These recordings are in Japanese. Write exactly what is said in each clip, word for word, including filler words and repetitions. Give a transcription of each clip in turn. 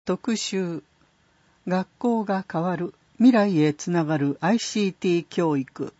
特集、学校が変わる、未来へつながる アイシーティー 教育。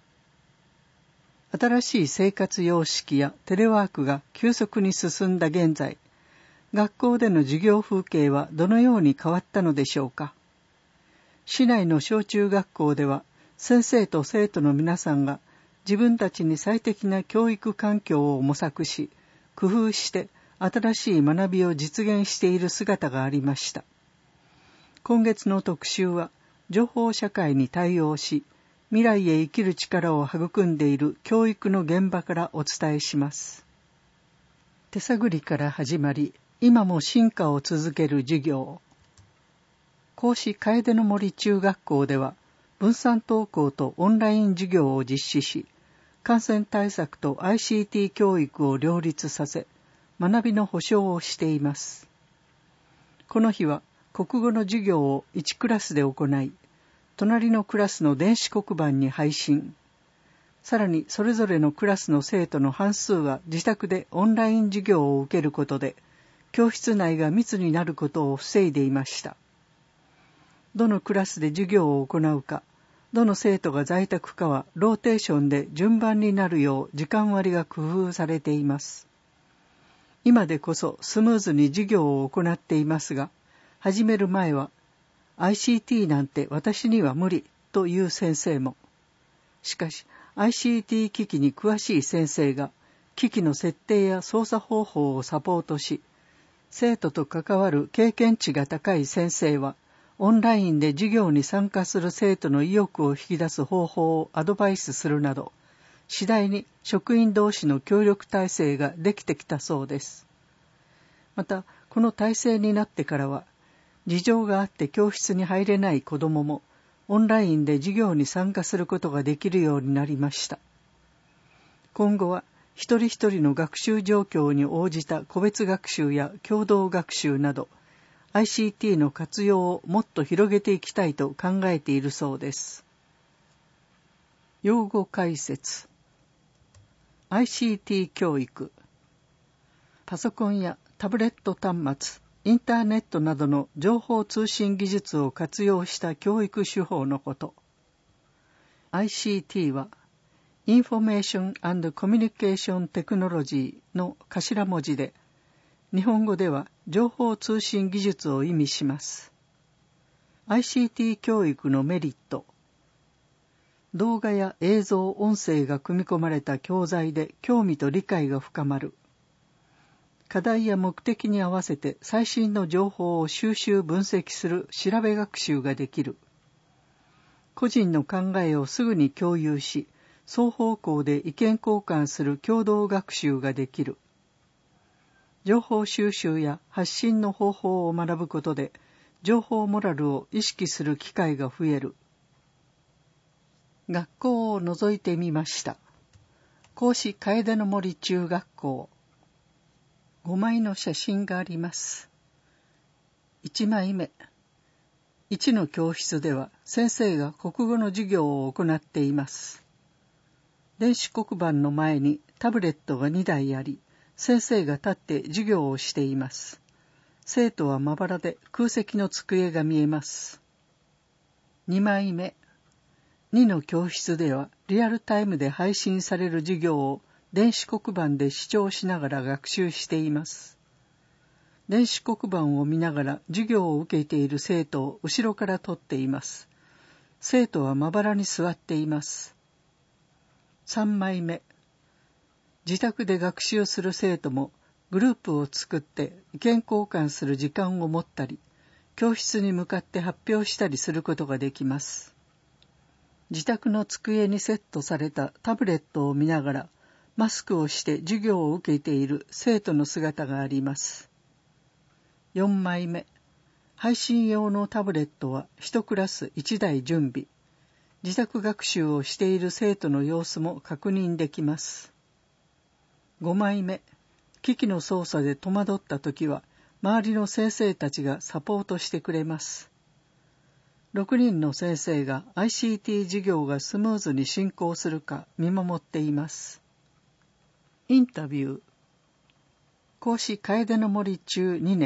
新しい生活様式やテレワークが急速に進んだ現在、学校での授業風景はどのように変わったのでしょうか。市内の小中学校では、先生と生徒の皆さんが自分たちに最適な教育環境を模索し、工夫して新しい学びを実現している姿がありました。今月の特集は、情報社会に対応し、未来へ生きる力を育んでいる教育の現場からお伝えします。手探りから始まり、今も進化を続ける授業。甲子楓の森中学校では、分散登校とオンライン授業を実施し、感染対策と アイシーティー 教育を両立させ、学びの保障をしています。この日は国語の授業をいちクラスで行い、隣のクラスの電子黒板に配信。さらにそれぞれのクラスの生徒の半数は自宅でオンライン授業を受けることで、教室内が密になることを防いでいました。どのクラスで授業を行うか、どの生徒が在宅かはローテーションで順番になるよう時間割が工夫されています。今でこそスムーズに授業を行っていますが、始める前は アイシーティー なんて私には無理という先生も。しかし アイシーティー 機器に詳しい先生が機器の設定や操作方法をサポートし、生徒と関わる経験値が高い先生はオンラインで授業に参加する生徒の意欲を引き出す方法をアドバイスするなど、次第に職員同士の協力体制ができてきたそうです。また、この体制になってからは、事情があって教室に入れない子どもも、オンラインで授業に参加することができるようになりました。今後は、一人一人の学習状況に応じた個別学習や共同学習など、アイシーティー の活用をもっと広げていきたいと考えているそうです。用語解説。アイシーティー 教育。パソコンやタブレット端末、インターネットなどの情報通信技術を活用した教育手法のこと。アイシーティー は、インフォメーション&コミュニケーションテクノロジーの頭文字で、日本語では情報通信技術を意味します。アイシーティー 教育のメリット。動画や映像、音声が組み込まれた教材で興味と理解が深まる。課題や目的に合わせて最新の情報を収集分析する調べ学習ができる。個人の考えをすぐに共有し、双方向で意見交換する共同学習ができる。情報収集や発信の方法を学ぶことで、情報モラルを意識する機会が増える。学校を覗いてみました。甲子楓の森中学校。ごまいの写真があります。いちまいめ。いちの教室では先生が国語の授業を行っています。電子黒板の前にタブレットがにだいあり、先生が立って授業をしています。生徒はまばらで空席の机が見えます。にまいめ。にの教室ではリアルタイムで配信される授業を電子黒板で視聴しながら学習しています。電子黒板を見ながら授業を受けている生徒を後ろから撮っています。生徒はまばらに座っています。さんまいめ。自宅で学習する生徒もグループを作って意見交換する時間を持ったり、教室に向かって発表したりすることができます。自宅の机にセットされたタブレットを見ながら、マスクをして授業を受けている生徒の姿があります。よんまいめ。配信用のタブレットはいちクラスいちだい準備。自宅学習をしている生徒の様子も確認できます。ごまいめ。機器の操作で戸惑ったときは、周りの先生たちがサポートしてくれます。ろくにんの先生が アイシーティー 授業がスムーズに進行するか見守っています。インタビュー。甲子楓の森中にねん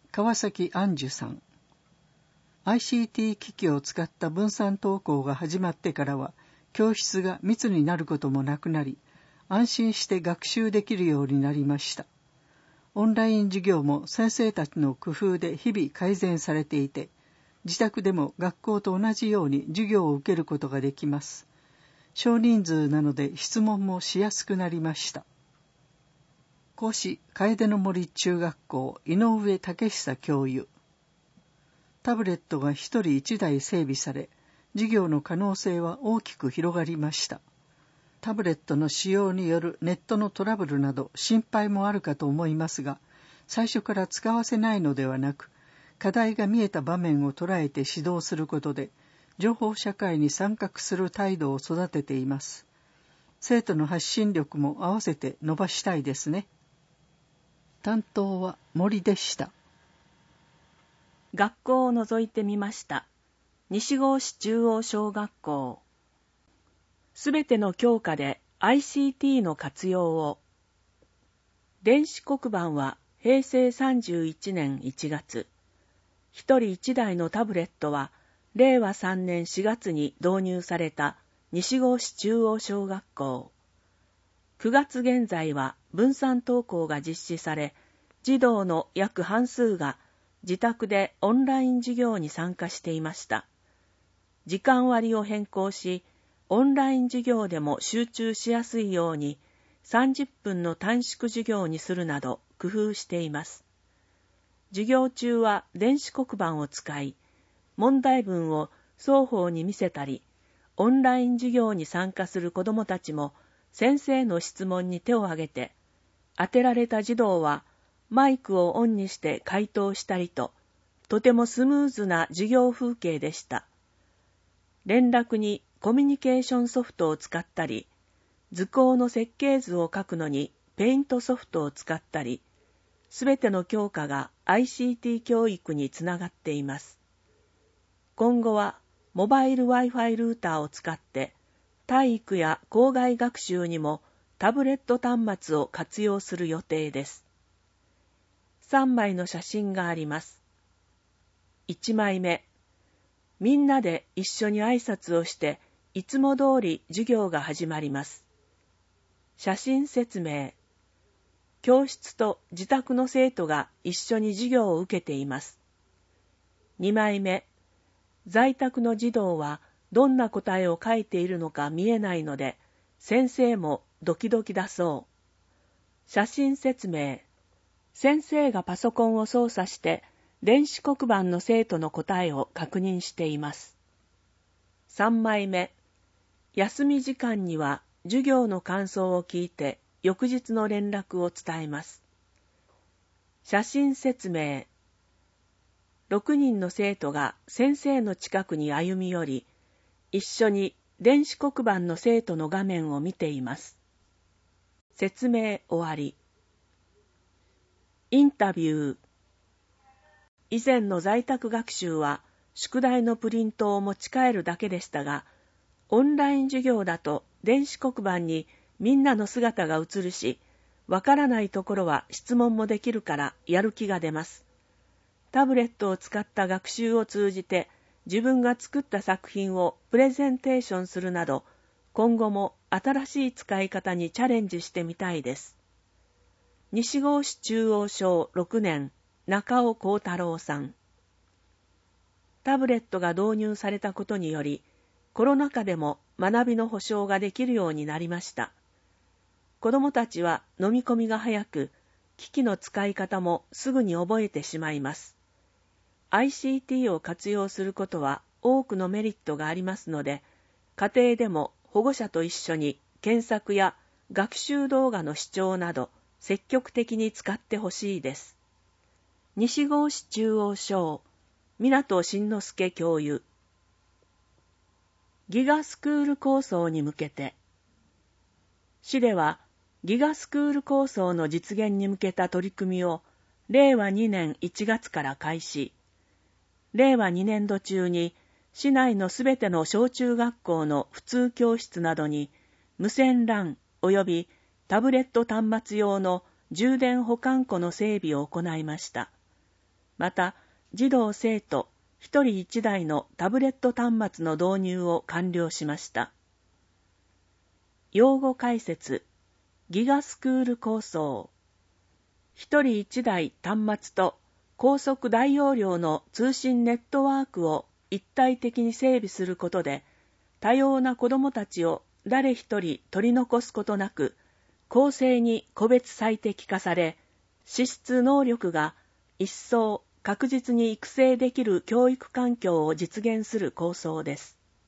川崎安寿さん。アイシーティー 機器を使った分散登校が始まってからは、教室が密になることもなくなり、安心して学習できるようになりました。オンライン授業も先生たちの工夫で日々改善されていて、自宅でも学校と同じように授業を受けることができます。少人数なので質問もしやすくなりました。古市楓の森中学校井上武久教諭。タブレットが一人一台整備され、授業の可能性は大きく広がりました。タブレットの使用によるネットのトラブルなど心配もあるかと思いますが、最初から使わせないのではなく、課題が見えた場面を捉えて指導することで、情報社会に参画する態度を育てています。生徒の発信力も合わせて伸ばしたいですね。担当は森でした。 学校を覗いてみました。西郷市中央小学校。すべての教科で アイシーティー の活用を。電子黒板はへいせいさんじゅういちねんいちがつ、一人一台のタブレットはれいわさんねんしがつに導入された西郷市中央小学校。くがつ現在は分散登校が実施され、児童の約半数が自宅でオンライン授業に参加していました。時間割を変更し、オンライン授業でも集中しやすいようにさんじゅっぷんの短縮授業にするなど工夫しています。授業中は電子黒板を使い、問題文を双方に見せたり、オンライン授業に参加する子どもたちも先生の質問に手を挙げて、当てられた児童はマイクをオンにして回答したりと、とてもスムーズな授業風景でした。連絡にコミュニケーションソフトを使ったり、図工の設計図を書くのにペイントソフトを使ったり、すべての教科が アイシーティー 教育につながっています。今後はモバイル Wi-Fi ルーターを使って体育や校外学習にもタブレット端末を活用する予定です。さんまいの写真があります。いちまいめ、みんなで一緒に挨拶をしていつも通り授業が始まります。写真説明。教室と自宅の生徒が一緒に授業を受けています。にまいめ、在宅の児童はどんな答えを書いているのか見えないので、先生もドキドキだそう。写真説明。先生がパソコンを操作して電子黒板の生徒の答えを確認しています。さんまいめ。休み時間には授業の感想を聞いて翌日の連絡を伝えます。写真説明。ろくにんの生徒が先生の近くに歩み寄り、一緒に電子黒板の生徒の画面を見ています。説明終わり。インタビュー。以前の在宅学習は宿題のプリントを持ち帰るだけでしたが、オンライン授業だと電子黒板にみんなの姿が映るし、わからないところは質問もできるからやる気が出ます。タブレットを使った学習を通じて自分が作った作品をプレゼンテーションするなど、今後も新しい使い方にチャレンジしてみたいです。西郷市中央小ろくねん、中尾幸太郎さん。タブレットが導入されたことにより、コロナ禍でも学びの保障ができるようになりました。子どもたちは飲み込みが早く、機器の使い方もすぐに覚えてしまいます。アイシーティー を活用することは多くのメリットがありますので、家庭でも保護者と一緒に検索や学習動画の視聴など積極的に使ってほしいです。西郷市中央小、湊慎之介教諭。ギガスクール構想に向けて。市ではギガスクール構想の実現に向けた取り組みをれいわにねんいちがつから開始。れいわにねんど中に市内のすべての小中学校の普通教室などに無線 ラン 及びタブレット端末用の充電保管庫の整備を行いました。 また、児童生徒ひとりいちだいのタブレット端末の導入を完了しました。用語解説、ギガスクール構想。ひとりいちだい端末と高速大容量の通信ネットワークを一体的に整備することで、多様な子どもたちを誰一人取り残すことなく、公正に個別最適化され、資質能力が一層確実に育成できる教育環境を実現する構想です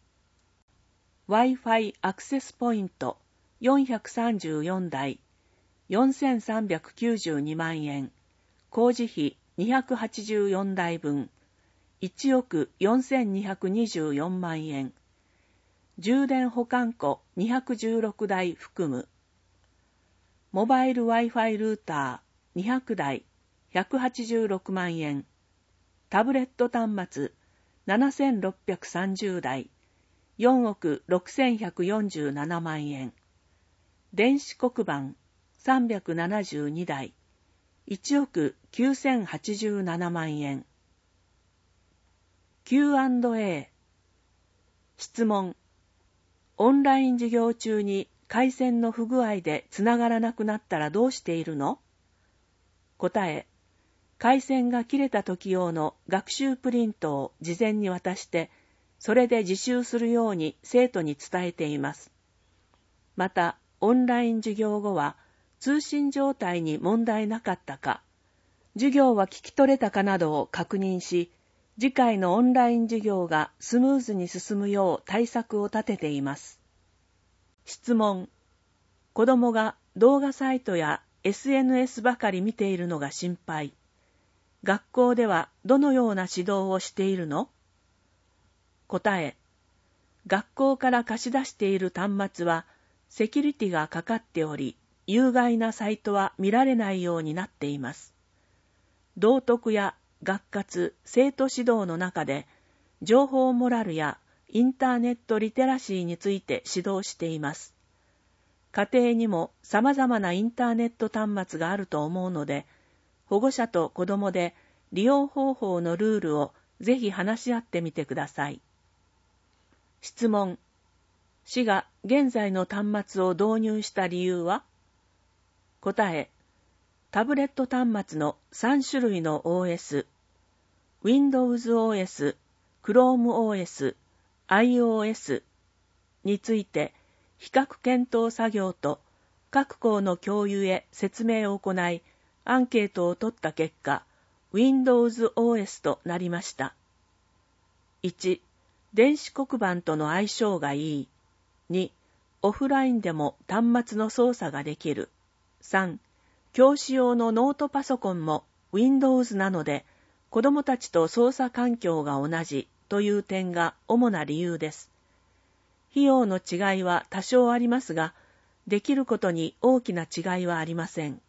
。Wi-Fi アクセスポイントよんひゃくさんじゅうよんだい、よんせんさんびゃくきゅうじゅうにまんえん、工事費にひゃくはちじゅうよんだいぶん、いちおくよんせんにひゃくにじゅうよんまんえん、充電保管庫にひゃくじゅうろくだい含む、モバイル Wi-Fi ルーターにひゃくだい、ひゃくはちじゅうろくまんえん、タブレット端末ななせんろっぴゃくさんじゅうだい、よんおくろくせんひゃくよんじゅうななまんえん、電子黒板さんびゃくななじゅうにだい、いちおくきゅうせんはちじゅうななまんえん。キューアンドエー 質問。オンライン授業中に回線の不具合でつながらなくなったらどうしているの？答え。回線が切れた時用の学習プリントを事前に渡して、それで自習するように生徒に伝えています。また、オンライン授業後は通信状態に問題なかったか、授業は聞き取れたかなどを確認し、次回のオンライン授業がスムーズに進むよう対策を立てています。質問。子どもが動画サイトや エスエヌエス ばかり見ているのが心配。学校ではどのような指導をしているの？答え。学校から貸し出している端末はセキュリティがかかっており、有害なサイトは見られないようになっています。道徳や学活、生徒指導の中で、情報モラルやインターネットリテラシーについて指導しています。家庭にも様々なインターネット端末があると思うので、保護者と子どもで利用方法のルールをぜひ話し合ってみてください。質問。市が現在の端末を導入した理由は？答え。タブレット端末のさんしゅるいの オーエス、Windows オーエス、Chrome オーエス、iOS について比較検討作業と各校の教諭へ説明を行い、アンケートを取った結果、Windows オーエス となりました。いち、電子黒板との相性がいい。に、オフラインでも端末の操作ができる。さん、教師用のノートパソコンも Windows なので、子どもたちと操作環境が同じという点が主な理由です。費用の違いは多少ありますが、できることに大きな違いはありません。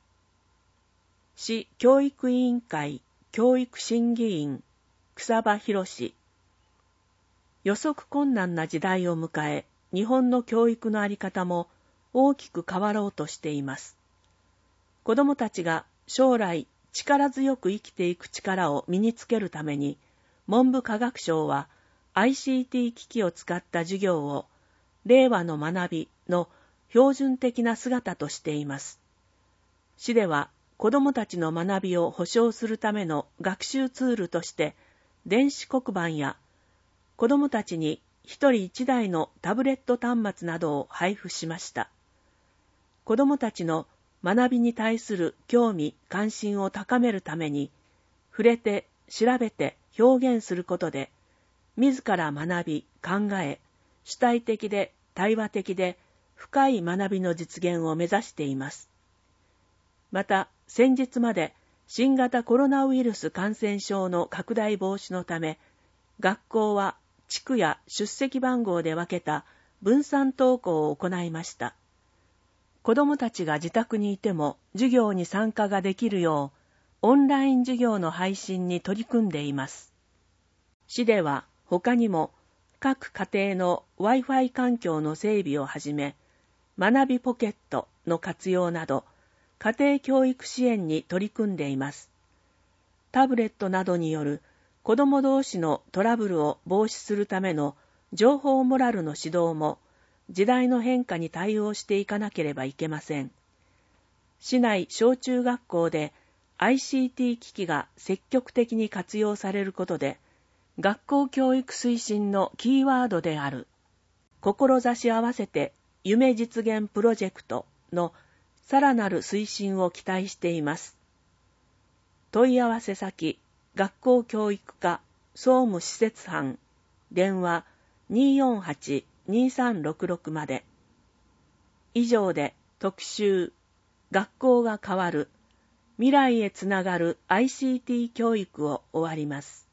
市教育委員会教育審議員草場博。予測困難な時代を迎え、日本の教育の在り方も大きく変わろうとしています。子どもたちが将来力強く生きていく力を身につけるために、文部科学省は アイシーティー 機器を使った授業を令和の学びの標準的な姿としています。市では子どもたちの学びを保障するための学習ツールとして電子黒板や子どもたちに一人一台のタブレット端末などを配布しました。子どもたちの学びに対する興味・関心を高めるために、触れて、調べて、表現することで、自ら学び、考え、主体的で対話的で深い学びの実現を目指しています。また、先日まで新型コロナウイルス感染症の拡大防止のため、学校は地区や出席番号で分けた分散登校を行いました。子どもたちが自宅にいても授業に参加ができるよう、オンライン授業の配信に取り組んでいます。市では他にも各家庭の Wi-Fi 環境の整備をはじめ、学びポケットの活用など、家庭教育支援に取り組んでいます。 タブレットなどによる子ども同士のトラブルを防止するための情報モラルの指導も時代の変化に対応していかなければいけません。市内小中学校で アイシーティー 機器が積極的に活用されることで、学校教育推進のキーワードである志合わせて夢実現プロジェクトのさらなる推進を期待しています。問い合わせ先、学校教育課総務施設班、電話 にーよんはち にーさんろくろく まで。以上で特集、学校が変わる、未来へつながる アイシーティー 教育を終わります。